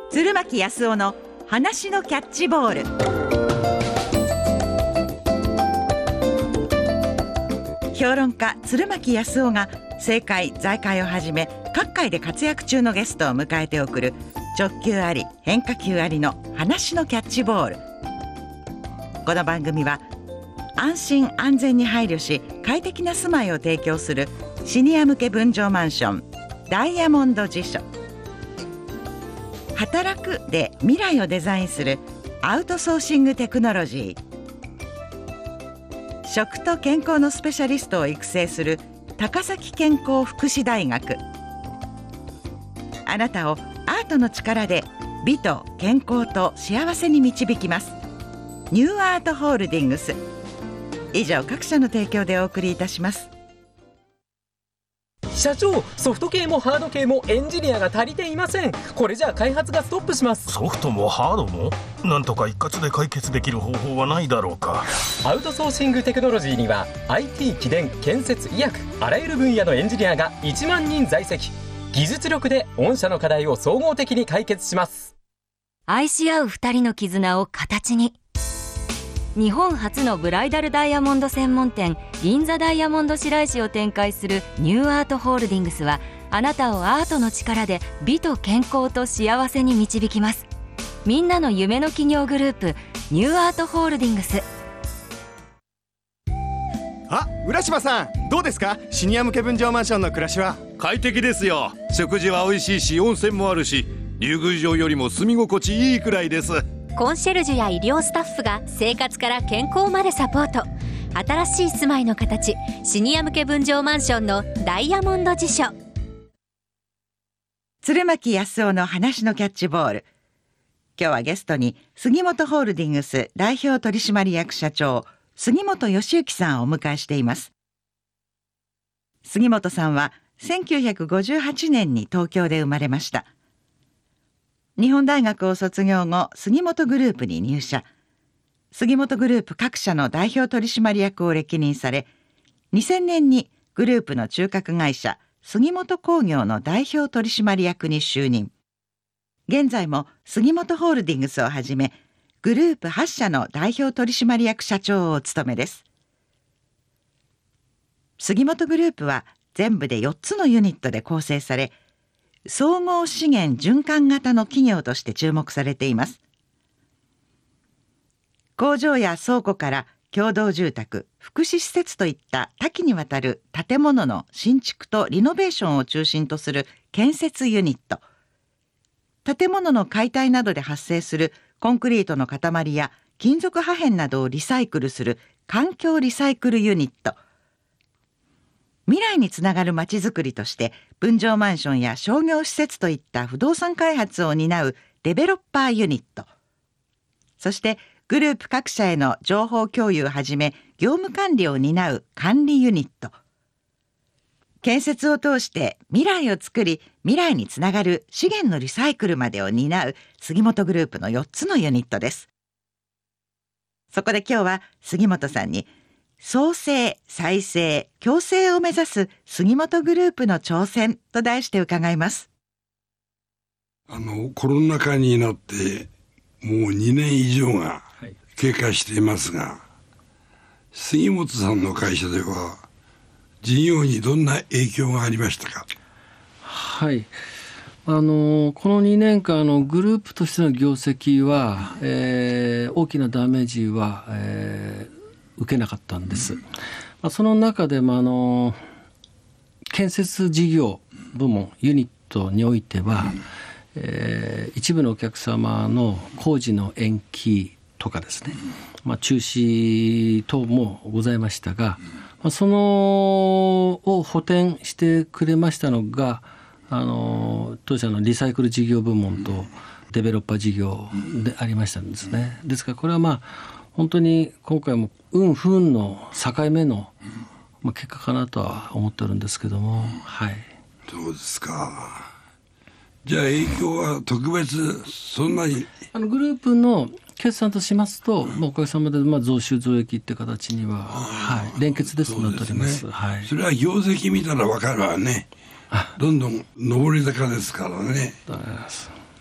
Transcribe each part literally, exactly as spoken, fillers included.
鶴巻康夫の話のキャッチボール。評論家鶴巻康夫が政界財界をはじめ各界で活躍中のゲストを迎えて送る直球あり変化球ありの話のキャッチボール。この番組は安心安全に配慮し快適な住まいを提供するシニア向け分譲マンションダイヤモンド地所、働くで未来をデザインするアウトソーシングテクノロジー、食と健康のスペシャリストを育成する高崎健康福祉大学、あなたをアートの力で美と健康と幸せに導きますニューアートホールディングス。以上各社の提供でお送りいたします。 社長、ソフト系もハード系もエンジニアが足りていません。これじゃあ開発がストップします。 ソフトもハードもなんとか一括で解決できる方法はないだろうか。 アウトソーシングテクノロジーには アイティー、機電、建設、医薬、あらゆる分野のエンジニアがいちまんにん在籍。技術力で御社の課題を総合的に解決します。 愛し合う二人の絆を形に。日本初のブライダルダイヤモンド専門店銀座ダイヤモンド白石を展開するニューアートホールディングスは、あなたをアートの力で美と健康と幸せに導きます。みんなの夢の企業グループニューアートホールディングス。 あ、浦島さんどうですか？シニア向け分譲マンションの暮らしは。 快適ですよ。食事は美味しいし温泉もあるし、竜宮城よりも住み心地いいくらいです。 コンシェルジュや医療スタッフが生活から健康までサポート。新しい住まいの形、シニア向け分譲マンションのダイヤモンド地所。 鶴巻康夫の話のキャッチボール。今日はゲストに杉本ホールディングス代表取締役社長杉本義之さんをお迎えしています。杉本さんはせんきゅうひゃくごじゅうはちねんに東京で生まれました。日本大学を卒業後、杉本グループに入社。杉本グループ各社の代表取締役を歴任され、にせんねんにグループの中核会社杉本工業の代表取締役に就任。現在も杉本ホールディングスをはじめグループはち社の代表取締役社長をお務めです。杉本グループは全部でよっつのユニットで構成され、総合資源循環型の企業として注目されています。工場や倉庫から共同住宅、福祉施設といった多岐にわたる建物の新築とリノベーションを中心とする建設ユニット、建物の解体などで発生するコンクリートの塊や金属破片などをリサイクルする環境リサイクルユニット、未来につながるまちづくりとして分譲マンションや商業施設といった不動産開発を担うデベロッパーユニット、そしてグループ各社への情報共有をはじめ業務管理を担う管理ユニット、建設を通して未来を作り未来につながる資源のリサイクルまでを担う杉本グループのよっつのユニットです。そこで今日は杉本さんに創生、再生、共生を目指す杉本グループの挑戦と題して伺います。 あのコロナ禍になってもうにねん以上が経過していますが、はい、杉本さんの会社では事業にどんな影響がありましたか？ はい、あのこのにねんかんのグループとしての業績は、えー、大きなダメージは、えー受けなかったんです、うんまあ、その中でもあの建設事業部門ユニットにおいては、うんえー、一部のお客様の工事の延期とかですね、まあ、中止等もございましたが、まあ、そのを補填してくれましたのがあの当社のリサイクル事業部門とデベロッパー事業でありましたんですね。ですからこれはまあ本当に今回も運不運の境目の、まあ、結果かなとは思ってるんですけども、はい。 そうですか。じゃあ影響は特別そんなにあのグループの決算としますと、まあ、おかげさまでまあ増収増益って形には、はい、連結ですとなっております。 ねはい、 それは業績見たら分かるわね。どんどん上り坂ですからね。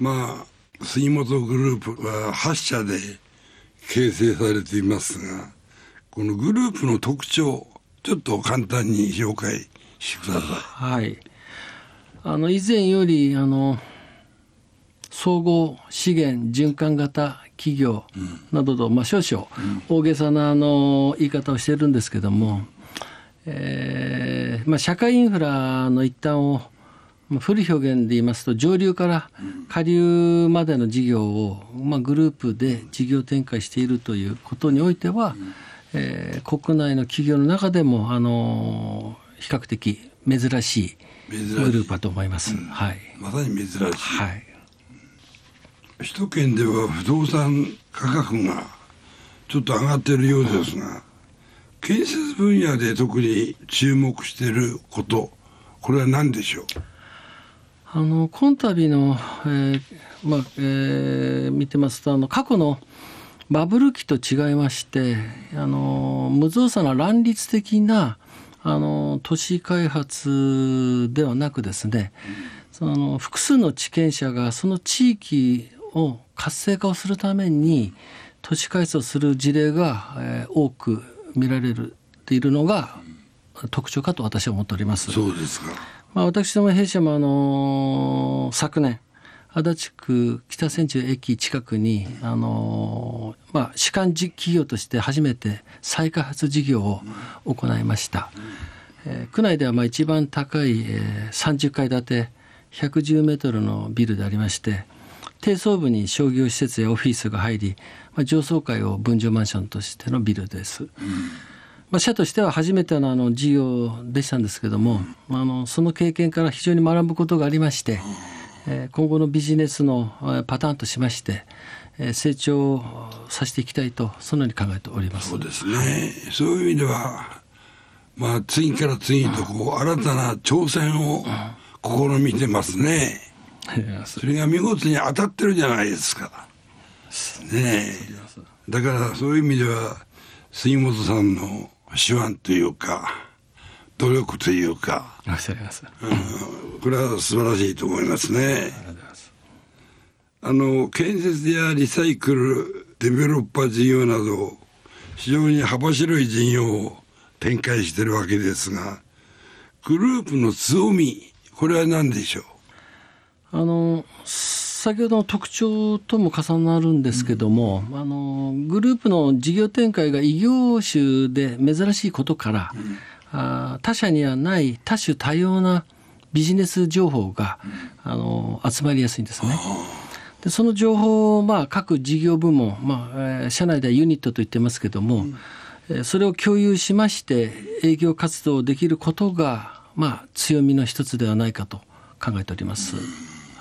まあ杉本グループははっ社で形成されていますが、このグループの特徴ちょっと簡単に紹介してください。 はい、あの以前よりあの総合資源循環型企業などと、まあ、少々大げさなあの言い方をしているんですけども、えーまあ、社会インフラの一端を古い表現で言いますと上流から下流までの事業を、まあ、グループで事業展開しているということにおいては、えー、国内の企業の中でも、あのー、比較的珍しいグループだと思います、うん、はい、 まさに珍しい、 はい、 首都圏では不動産価格がちょっと上がっているようですが、うん、建設分野で特に注目していること、これは何でしょう。 あの今度の、えーまあえー、見てますと、あの過去のバブル期と違いまして、あの無造作な乱立的なあの都市開発ではなくですね、その複数の地権者がその地域を活性化をするために都市開発をする事例が、えー、多く見られているのが特徴かと私は思っております。 そうですか。 まあ、私ども弊社もあのー、昨年足立区北千住駅近くに、あのーまあ、主幹企業として初めて再開発事業を行いました、えー、区内ではまあ一番高い、えー、さんじゅっかい建てひゃくじゅうメートルのビルでありまして、低層部に商業施設やオフィスが入り、まあ、上層階を分譲マンションとしてのビルです、うん、まあ、社としては初めてのあの事業でしたんですけども、うん、あのその経験から非常に学ぶことがありまして、えー、今後のビジネスのパターンとしまして、えー、成長させていきたいとそのように考えております。 そうですね、はい、そういう意味では、まあ、次から次とこう新たな挑戦を試みてますね。それが見事に当たってるじゃないですかね。えだからそういう意味では杉本さんの手腕というか努力というか、 ありがとうございます、 うん、これは素晴らしいと思いますね。ありがとうございます。あの建設やリサイクルデベロッパー事業など非常に幅広い事業を展開しているわけですが、グループの強み、これは何でしょう。 あの先ほどの特徴とも重なるんですけども、うん、あのグループの事業展開が異業種で珍しいことから、うん、あ他社にはない多種多様なビジネス情報が、うん、あの集まりやすいんですね。でその情報を、まあ、各事業部門、まあえー、社内ではユニットと言ってますけども、うんえー、それを共有しまして営業活動できることが、まあ、強みの一つではないかと考えております。うん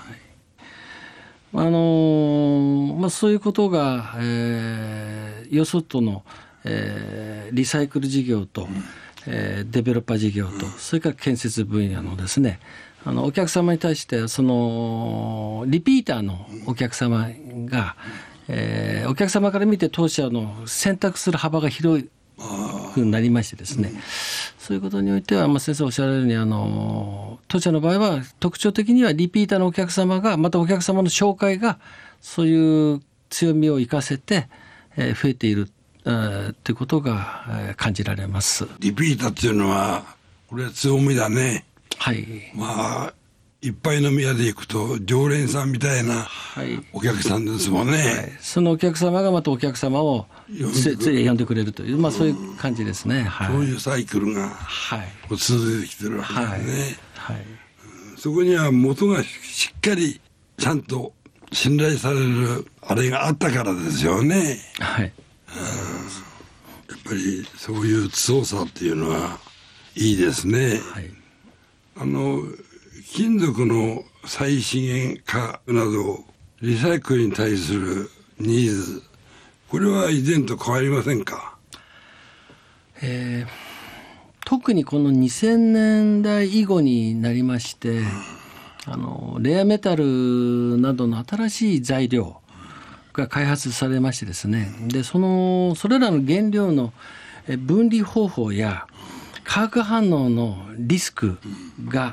あのーまあ、そういうことが、えー、よそとの、えー、リサイクル事業と、えー、デベロッパー事業と、それから建設分野のですね、あのお客様に対してそのリピーターのお客様が、えー、お客様から見て当社の選択する幅が広くなりましてですね、そういうことにおいては、まあ、先生おっしゃられるようにあの当社の場合は特徴的にはリピーターのお客様がまたお客様の紹介がそういう強みを生かせて、えー、増えているということが、えー、感じられます。 リピーターっていうのはこれは強みだね。 はい、 まあいっぱい飲み屋で行くと常連さんみたいなお客さんですもんね、はいはい、 そのお客様がまたお客様をつい呼んでくれるという、まあ、そういう感じですね、うんはい、 そういうサイクルが続いてきてるわけですね、はいはいうん、そこには元がしっかりちゃんと信頼されるあれがあったからですよね、 はい、 うん、やっぱりそういう強さっていうのはいいですね、はい、あの金属の再資源化などリサイクルに対するニーズ、これは以前と変わりませんか。 えー、特にこのにせんねんだい以後になりまして、うん、あのレアメタルなどの新しい材料が開発されましてですね、でそのそれらの原料の分離方法や化学反応のリスクが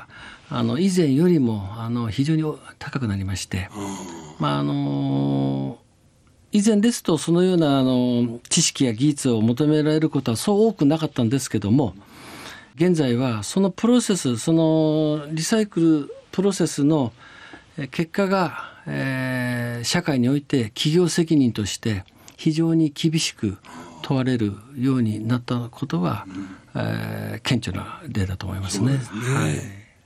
あの以前よりもあの非常に高くなりまして、まああの以前ですとそのようなあの知識や技術を求められることはそう多くなかったんですけども、現在はそのプロセス、そのリサイクルプロセスの結果が、えー、社会において企業責任として非常に厳しく問われるようになったことは、えー、顕著な例だと思いますね。そうですね。はい、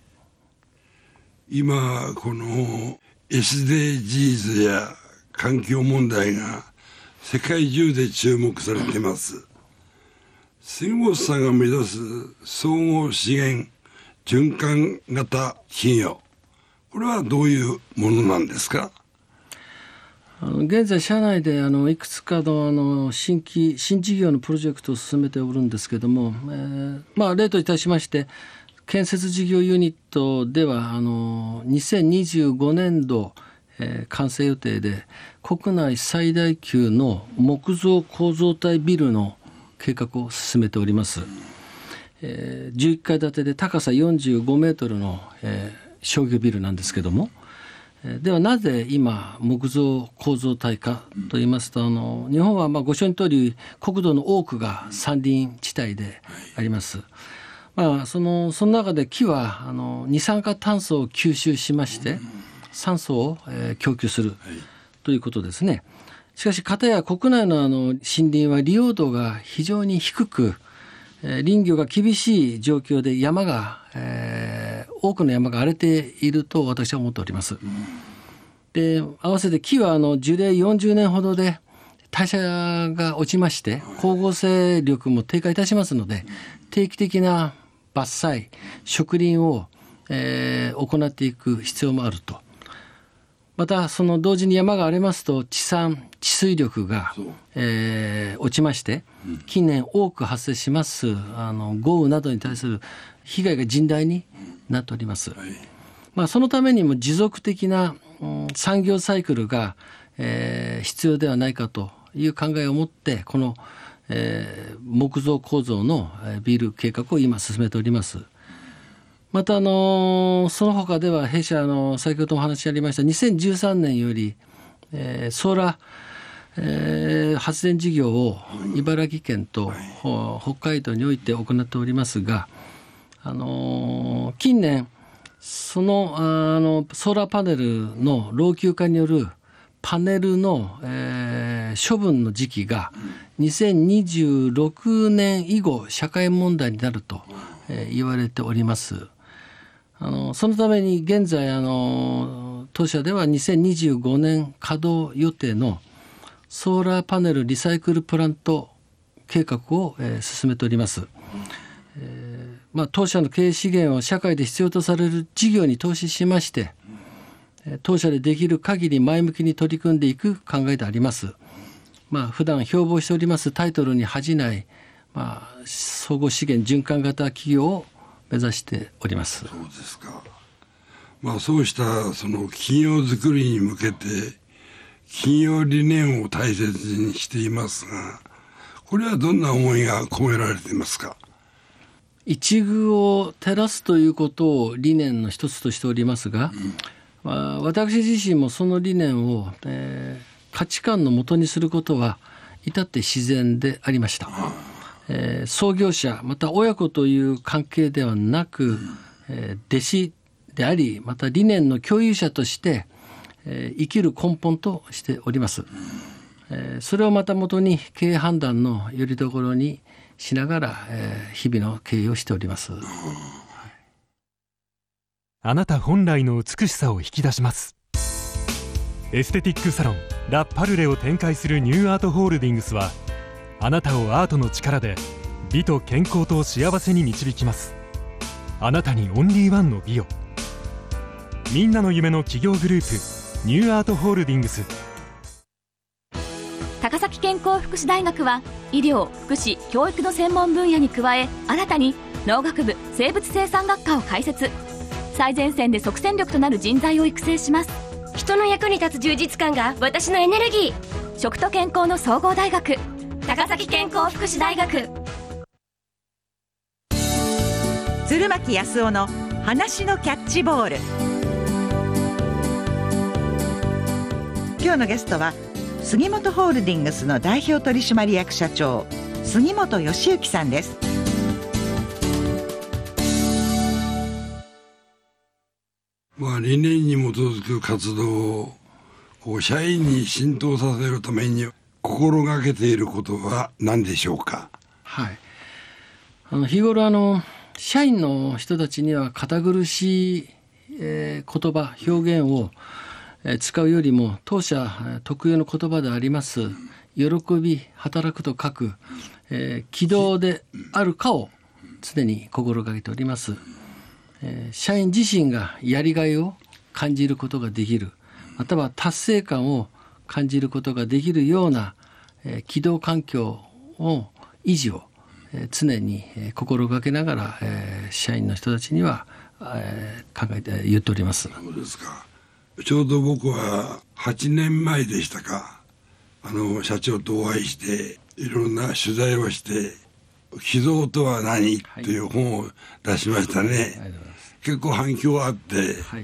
今この エスディージーズ や環境問題が世界中で注目されています。杉本さんが目指す総合資源循環型企業、これはどういうものなんですか？ あの現在社内であのいくつかのあの新規新事業のプロジェクトを進めておるんですけども、えーまあ、例といたしまして建設事業ユニットではあのにせんにじゅうごねんど、えー、完成予定で国内最大級の木造構造体ビルの計画を進めております。えー、じゅういっかい建てで高さよんじゅうごメートルの、えー、商業ビルなんですけども、えー、ではなぜ今木造構造体かといいますと、あの日本はまあご承認通り国土の多くが山林地帯であります。まあ、そのその中で木はあの二酸化炭素を吸収しまして酸素を、えー、供給するということですね。しかし片や国内のあの森林は利用度が非常に低く、えー、林業が厳しい状況で山が、えー、多くの山が荒れていると私は思っております。で、合わせて木はあの樹齢よんじゅうねんほどで代謝が落ちまして光合成力も低下いたしますので、定期的な伐採植林を、えー、行っていく必要もあると。またその同時に山が荒れますと地産地水力が、えー、落ちまして近年多く発生しますあの豪雨などに対する被害が甚大になっております。まあ、そのためにも持続的な、うん、産業サイクルが、えー、必要ではないかという考えを持ってこの、えー、木造構造のビル計画を今進めております。またあのその他では弊社の先ほどお話ありましたにせんじゅうさんねんより、えー、ソーラー、えー、発電事業を茨城県と、はい、北海道において行っておりますが、あのー、近年その、あのソーラーパネルの老朽化によるパネルの、えー、処分の時期がにせんにじゅうろくねん以後社会問題になると、えー、言われております。あのそのために現在あの当社ではにせんにじゅうごねん稼働予定のソーラーパネルリサイクルプラント計画を、えー、進めております。えーまあ、当社の経営資源を社会で必要とされる事業に投資しまして、当社でできる限り前向きに取り組んでいく考えであります。まあ、普段標榜しておりますタイトルに恥じない、まあ、総合資源循環型企業を目指しております。 そうですか。まあ、そうしたその企業づくりに向けて企業理念を大切にしていますが、これはどんな思いが込められていますか？ 一遇を照らすということを理念の一つとしておりますが、うんまあ、私自身もその理念を、えー、価値観のもとにすることは至って自然でありました。えー、創業者また親子という関係ではなく、えー、弟子でありまた理念の共有者として、えー、生きる根本としております。えー、それをまたもとに経営判断のよりどころにしながら、えー、日々の経営をしております。 あなた本来の美しさを引き出します。エステティックサロンラ・パルレを展開するニューアートホールディングスは、あなたをアートの力で美と健康と幸せに導きます。あなたにオンリーワンの美を。みんなの夢の企業グループニューアートホールディングス。 高崎健康福祉大学は医療・福祉・教育の専門分野に加え、新たに農学部生物生産学科を開設。最前線で即戦力となる人材を育成します。 人の役に立つ充実感が私のエネルギー。 食と健康の総合大学高崎健康福祉大学。 鶴巻康夫の話のキャッチボール。今日のゲストは杉本ホールディングスの代表取締役社長杉本義之さんです。 まあ、理念に基づく活動をこう社員に浸透させるために心がけていることは何でしょうか。 はい、あの日頃あの社員の人たちには堅苦しい、えー、言葉表現を、えー、使うよりも当社特有の言葉であります喜び働くと書く、えー、軌道であるかを常に心がけております。えー、社員自身がやりがいを感じることができる、または達成感を感じることができるような、えー、軌道環境を維持を常に心がけながら、えー、社員の人たちには、えー、考えて言っております。 そうですか。ちょうど僕ははちねんまえでしたか、あの社長とお会いしていろんな取材をして軌道とは何、はい、という本を出しましたね。結構反響があって、はい、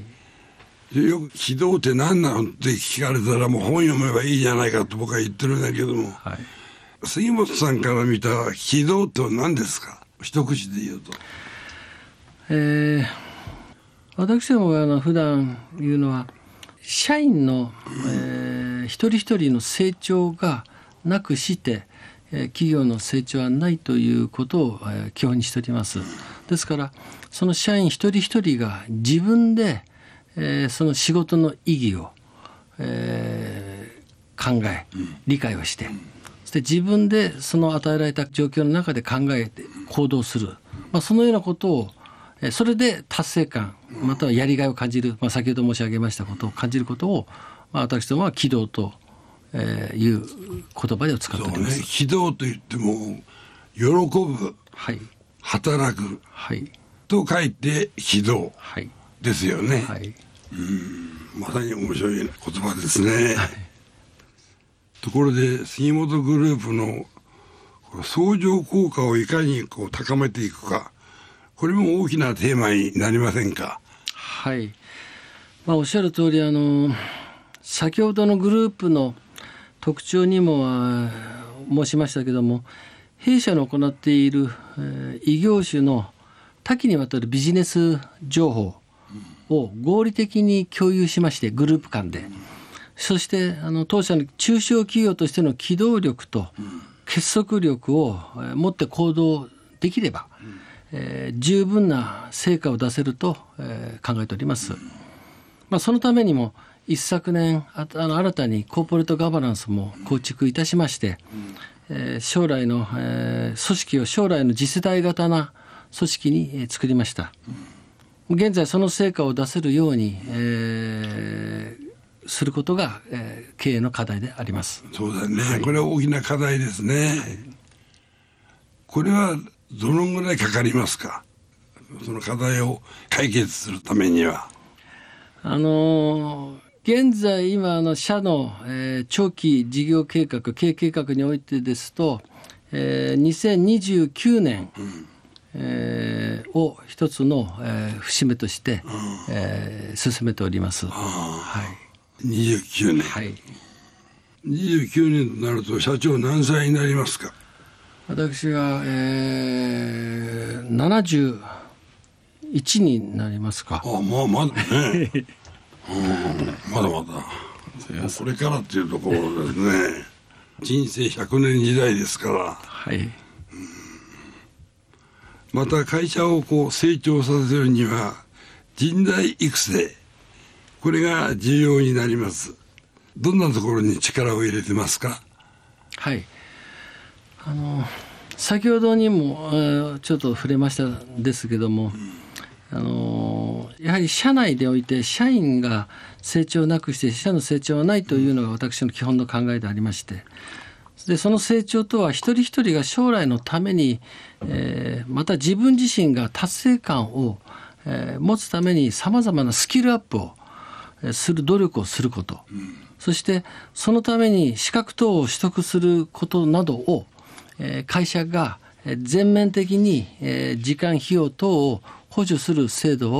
よく軌道って何なのって聞かれたらもう本読めばいいじゃないかと僕は言ってるんだけども、はい、杉本さんから見た軌道とは何ですか、一口で言うと。 えー、私どもがあの普段言うのは社員の、えー、一人一人の成長がなくして、えー、企業の成長はないということを、えー、基本にしております。ですからその社員一人一人が自分で、えー、その仕事の意義を、えー、考え理解をして、そして自分でその与えられた状況の中で考えて行動する、まあ、そのようなことをそれで達成感またはやりがいを感じる、まあ、先ほど申し上げましたことを感じることを、まあ、私どもは軌道という言葉で使っております。 そうね、軌道といっても喜ぶ、はい、働く、はい、と書いて軌道ですよね、はい、うんまさに面白い言葉ですね、はい。ところで杉本グループの相乗効果をいかにこう高めていくか、これも大きなテーマになりませんか。 はい、まあ、おっしゃる通りあの先ほどのグループの特徴にも申しましたけども、弊社の行っている、えー、異業種の多岐にわたるビジネス情報を合理的に共有しまして、グループ間で、そしてあの当社の中小企業としての機動力と結束力を持って行動できれば、えー、十分な成果を出せると、えー、考えております。まあ、そのためにも一昨年ああの新たにコーポレートガバナンスも構築いたしまして、えー、将来の、えー、組織を将来の次世代型な組織に、えー、作りました。現在その成果を出せるように、えー、することが、えー、経営の課題であります。 そうだね、はい、これは大きな課題ですね、はい、これはどのぐらいかかりますか、その課題を解決するためには。 あのー現在今あの社の、えー、長期事業計画経営計画においてですと、えー、にせんにじゅうきゅうねん、うんえー、を一つの、えー、節目として、うんえー、進めております。はい、 にじゅうきゅうねん、はい、にじゅうきゅうねんとなると社長何歳になりますか。 私が、えー、ななじゅういちになりますか。 あまあまだねうんまだまだこれからっていうところですね人生ひゃくねん時代ですから、はい、うんまた会社をこう成長させるには人材育成、これが重要になります。どんなところに力を入れてますか。 はい、あの先ほどにもちょっと触れましたんですけども、うんあのやはり社内でおいて社員が成長なくして社の成長はないというのが私の基本の考えでありまして、でその成長とは一人一人が将来のために、えー、また自分自身が達成感を、えー、持つためにさまざまなスキルアップをする努力をすること、うん、そしてそのために資格等を取得することなどを、えー、会社が全面的に、えー、時間費用等を補助する制度を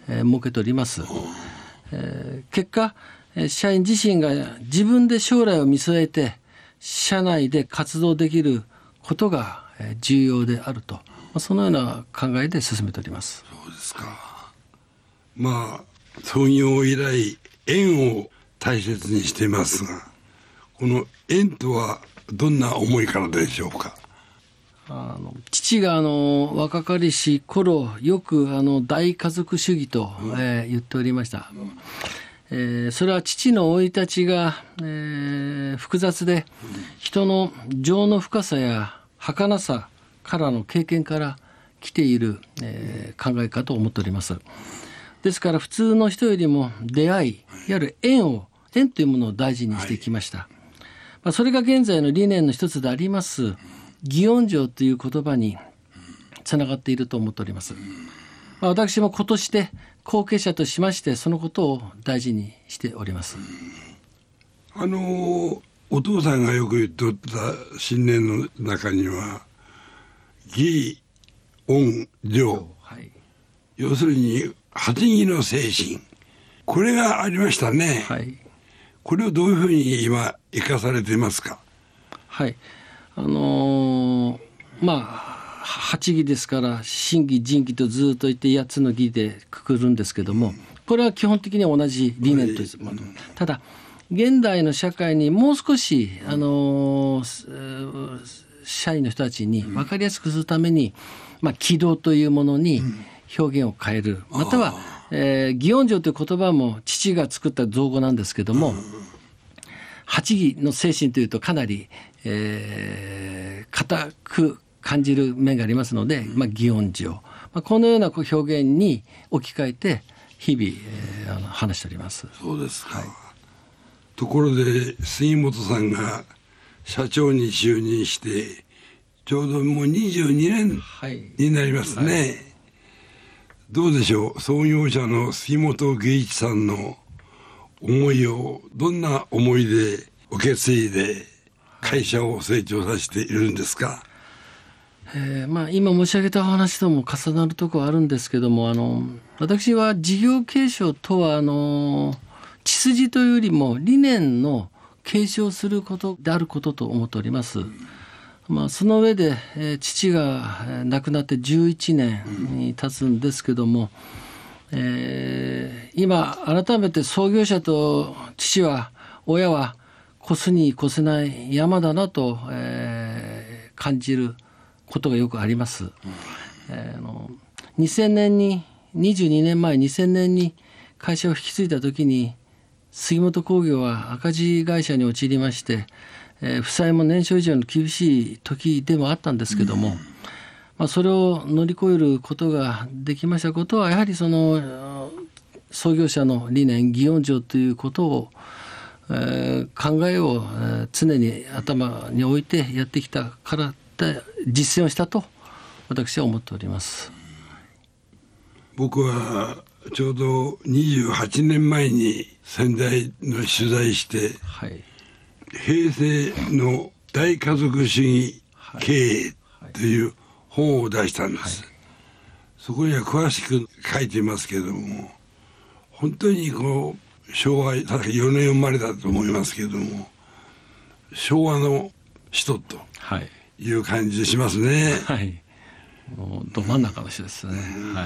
えー、設けております。えー、結果社員自身が自分で将来を見据えて社内で活動できることが重要であると、そのような考えで進めております。 そうですか。まあ創業以来縁を大切にしていますが、この縁とはどんな思いからでしょうか。 あの父があの若かりし頃よくあの大家族主義と、えー、言っておりました。えー、それは父の生い立ちが、えー、複雑で、人の情の深さや儚さからの経験から来ている、えー、考えかと思っております。ですから普通の人よりも出会い、いわゆる縁を縁というものを大事にしてきました。はい、まあ、それが現在の理念の一つであります祇園城という言葉につながっていると思っております。まあ、私も今年で後継者としましてそのことを大事にしております。 あのお父さんがよく言っておった信念の中には義恩情、はい、要するに八義の精神、これがありましたね。はい、これをどういうふうに今生かされていますか。 はい、あのー、まあ八義ですから真義仁義とずっと言って八つの義でくくるんですけども、これは基本的には同じ理念という、はい、ただ現代の社会にもう少し、あのー、社員の人たちに分かりやすくするために、まあ、軌道というものに表現を変える、または、えー、祇園城という言葉も父が作った造語なんですけども、八義の精神というとかなり、えー、固く感じる面がありますので、まあ、祇園城、まあ、このような表現に置き換えて日々、えー、あの話しております。 そうですか。はい、ところで杉本さんが社長に就任してちょうどもうにじゅうにねんになりますね。はいはい、どうでしょう、創業者の杉本義一さんの思いをどんな思いで受け継いで会社を成長させているんですか。 えーまあ、今申し上げた話とも重なるところあるんですけども、あの私は事業継承とはあの血筋というよりも理念の継承することであることと思っております。まあ、その上で、えー、父が亡くなってじゅういちねんに経つんですけども、えー、今改めて創業者と父は親は越すに越せない山だなと、えー、感じることがよくあります。うん、えー、あのにせんねんににじゅうにねんまえにせんねんに会社を引き継いだ時に杉本工業は赤字会社に陥りまして、えー、負債も年初以上の厳しい時でもあったんですけども、うん、まあ、それを乗り越えることができましたことはやはりその創業者の理念祇園城ということを、えー、考えを、えー、常に頭に置いてやってきたから実践をしたと私は思っております。 僕はちょうどにじゅうはちねんまえに仙台の取材して、はい、平成の大家族主義経営という本を出したんです。はいはい、そこには詳しく書いていますけれども、本当にこう昭和よねん生まれだと思いますけれども、昭和の人と、はい、いう感じしますね。 はい、もうど真ん中の人ですね。はい。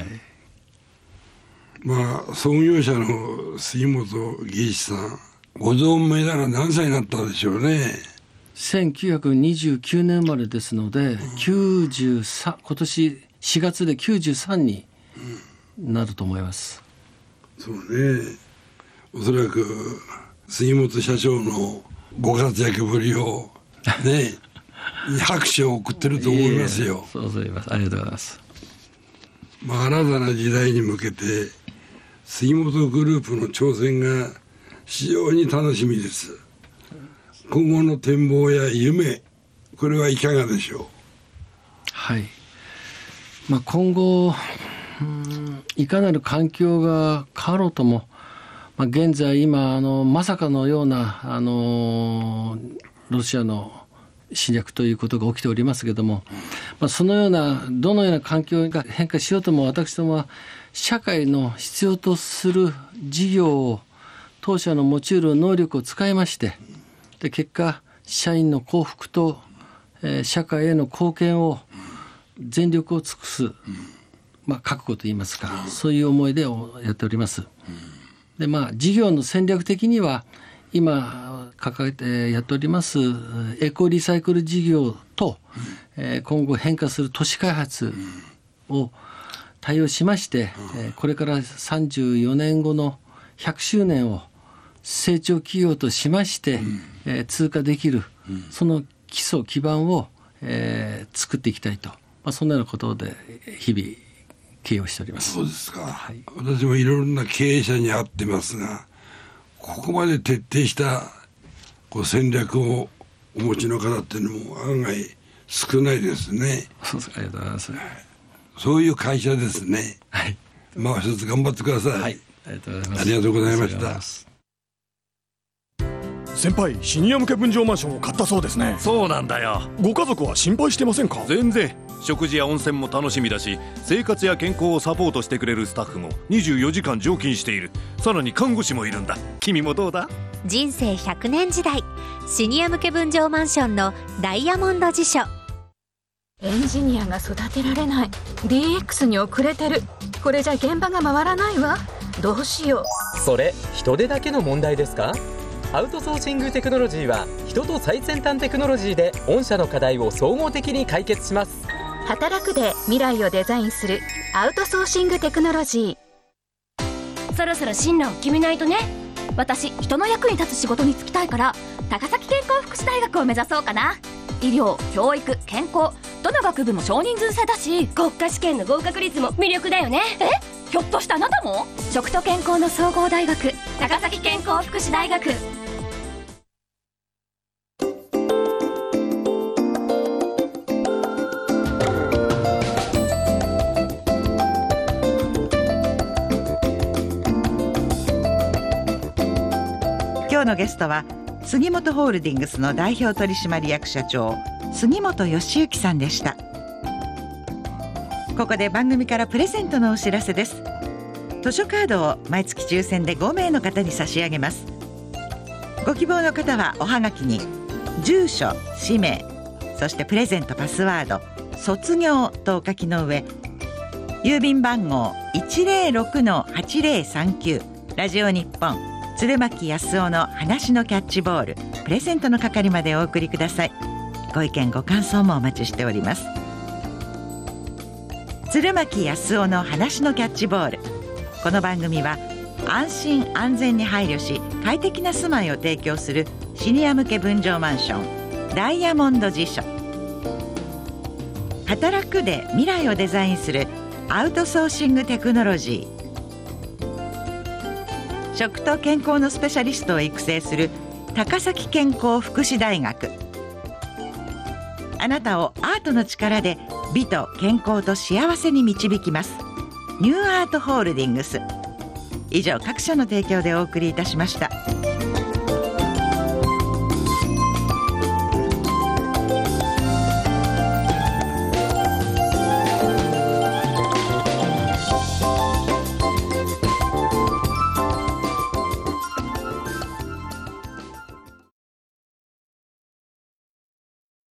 まあ創業者の杉本義一さん、ご存命なら何歳になったでしょうね。 せんきゅうひゃくにじゅうきゅうねん生まれですので、うん、きゅうじゅうさん、今年しがつできゅうじゅうさんになると思います。 うん、そうね。おそらく杉本社長のご活躍ぶりをね拍手を送ってると思いますよ。 いいそうそう言います。ありがとうございます。 まあ、新たな時代に向けて杉本グループの挑戦が非常に楽しみです。今後の展望や夢、これはいかがでしょう。 はい、まあ、今後うんいかなる環境が変わろうとも、まあ、現在今あのまさかのようなあのロシアの侵略ということが起きておりますけれども、まあ、そのようなどのような環境が変化しようとも私どもは社会の必要とする事業を当社の持ち得る能力を使いまして、で結果社員の幸福と、えー、社会への貢献を全力を尽くす、まあ、覚悟といいますか、そういう思いでやっております。で、まあ、事業の戦略的には今掲げてやっておりますエコリサイクル事業と、えー、今後変化する都市開発を対応しまして、えー、これからさんじゅうよねんごのひゃくしゅうねんを成長企業としまして、えー、通過できる、その基礎基盤を、えー、作っていきたいと、まあ、そんなようなことで日々経営をしております。 そうですか、はい、私もいろんな経営者に会ってますが、ここまで徹底したこう戦略をお持ちの方っていうのも案外少ないですね。 そうですか、ありがとうございます。 そういう会社ですね。 はい。 まあ一つ頑張ってください。 はい。ありがとうございます。 ありがとうございました。 先輩、シニア向け分譲マンションを買ったそうですね。 そうなんだよ。 ご家族は心配してませんか？ 全然。食事や温泉も楽しみだし、生活や健康をサポートしてくれるスタッフもにじゅうよじかん常勤している。さらに看護師もいるんだ。君もどうだ？ 人生ひゃくねん時代、シニア向け分譲マンションのダイヤモンド辞書。 エンジニアが育てられない、 ディーエックス に遅れてる、これじゃ現場が回らないわ、どうしよう。 それ人手だけの問題ですか？アウトソーシングテクノロジーは人と最先端テクノロジーで御社の課題を総合的に解決します。 働くで未来をデザインするアウトソーシングテクノロジー。そろそろ進路を決めないとね。私、人の役に立つ仕事に就きたいから高崎健康福祉大学を目指そうかな。医療、教育、健康、どの学部も少人数制だし、国家試験の合格率も魅力だよね。え、ひょっとしてあなたも？食と健康の総合大学、高崎健康福祉大学。 今日のゲストは杉本ホールディングスの代表取締役社長杉本義之さんでした。ここで番組からプレゼントのお知らせです。図書カードを毎月抽選でごめいの方に差し上げます。ご希望の方はおはがきに住所、氏名、そしてプレゼントパスワード卒業とお書きの上、郵便番号 いちぜろろくのはちぜろさんきゅう ラジオ日本鶴巻康夫の話のキャッチボールプレゼントの係までお送りください。ご意見ご感想もお待ちしております。鶴巻康夫の話のキャッチボール。この番組は安心安全に配慮し快適な住まいを提供するシニア向け分譲マンションダイヤモンド辞書、働くで未来をデザインするアウトソーシングテクノロジー、食と健康のスペシャリストを育成する高崎健康福祉大学。あなたをアートの力で美と健康と幸せに導きます。ニューアートホールディングス。以上、各社の提供でお送りいたしました。